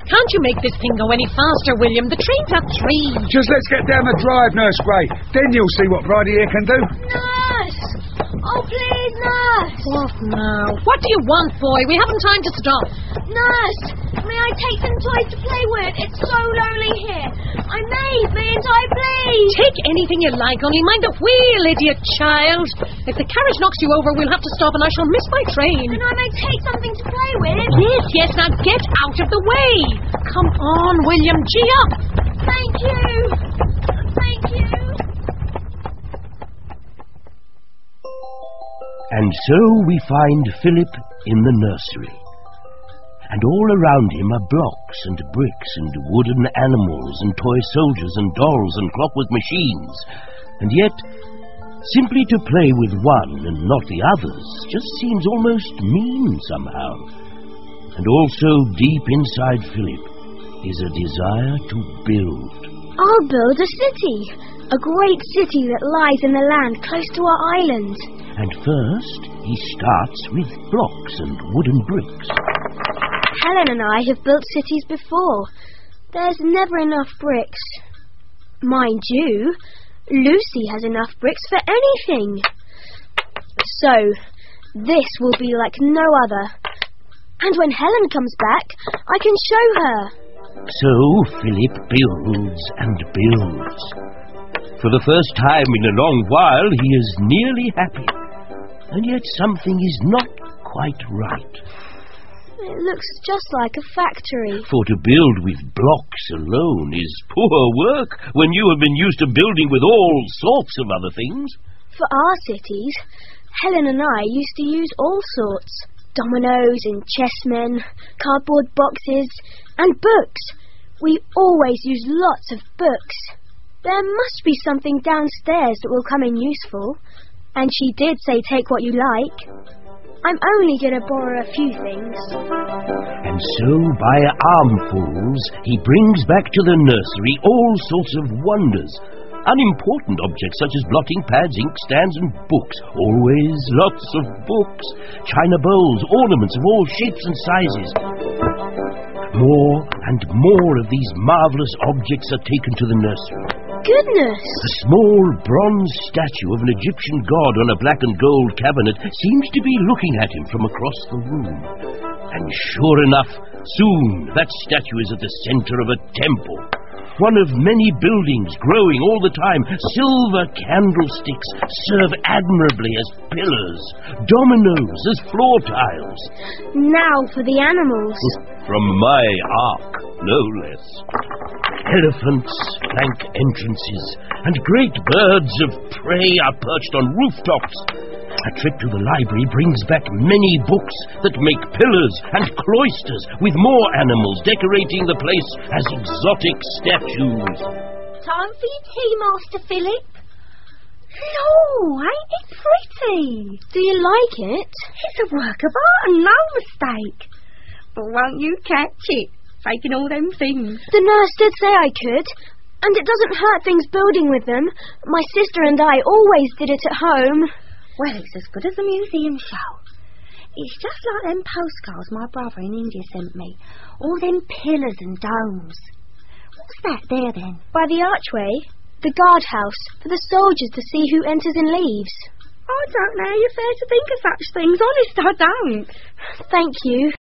Can't you make this thing go any faster, William? The train's at 3. Just let's get down the drive, Nurse Grey. Then you'll see what Bridie here can do. Nurse! Oh, please, Nurse! What now? What do you want, boy? We haven't time to stop. Nurse, may I take some toys to play with? It's so lonely here. I may, mayn't I, please? Take anything you like, only mind the wheel, idiot child. If the carriage knocks you over, we'll have to stop and I shall miss my train. And I may take something to play with? Yes, now get out of the way. Come on, William, gee up. Thank you. Thank you. And so we find Philip in the nursery. And all around him are blocks and bricks and wooden animals and toy soldiers and dolls and clockwork machines. And yet, simply to play with one and not the others just seems almost mean somehow. And also deep inside Philip is a desire to build. I'll build a city. A great city that lies in the land close to our island. And first, he starts with blocks and wooden bricks. Helen and I have built cities before. There's never enough bricks. Mind you, Lucy has enough bricks for anything. So, this will be like no other. And when Helen comes back, I can show her. So Philip builds and builds. For the first time in a long while, he is nearly happy. And yet something is not quite right. It looks just like a factory. For to build with blocks alone is poor work when you have been used to building with all sorts of other things. For our cities, Helen and I used to use all sorts. Dominoes and chessmen, cardboard boxes, and books. We always use lots of books. There must be something downstairs that will come in useful. And she did say take what you like. I'm only going to borrow a few things. And so, by armfuls, he brings back to the nursery all sorts of wonders. Unimportant objects such as blotting pads, inkstands, and books. Always lots of books. China bowls, ornaments of all shapes and sizes. More and more of these marvellous objects are taken to the nursery. Goodness! A small bronze statue of an Egyptian god on a black and gold cabinet seems to be looking at him from across the room. And sure enough, soon that statue is at the centre of a temple. One of many buildings growing all the time. Silver candlesticks serve admirably as pillars. Dominoes as floor tiles. Now for the animals. From my ark, no less. Elephants flank entrances, and great birds of prey are perched on rooftops. A trip to the library brings back many books that make pillars and cloisters, with more animals decorating the place as exotic statues. Time for your tea, Master Philip. Oh, ain't it pretty? Do you like it? It's a work of art and no mistake. But won't you catch it, faking all them things? The nurse did say I could. And it doesn't hurt things building with them. My sister and I always did it at home. Well, it's as good as a museum show. It's just like them postcards my brother in India sent me. All them pillars and domes. What's that there, then? By the archway, the guardhouse, for the soldiers to see who enters and leaves. I don't know how you fair to think of such things. Honest, I don't. Thank you.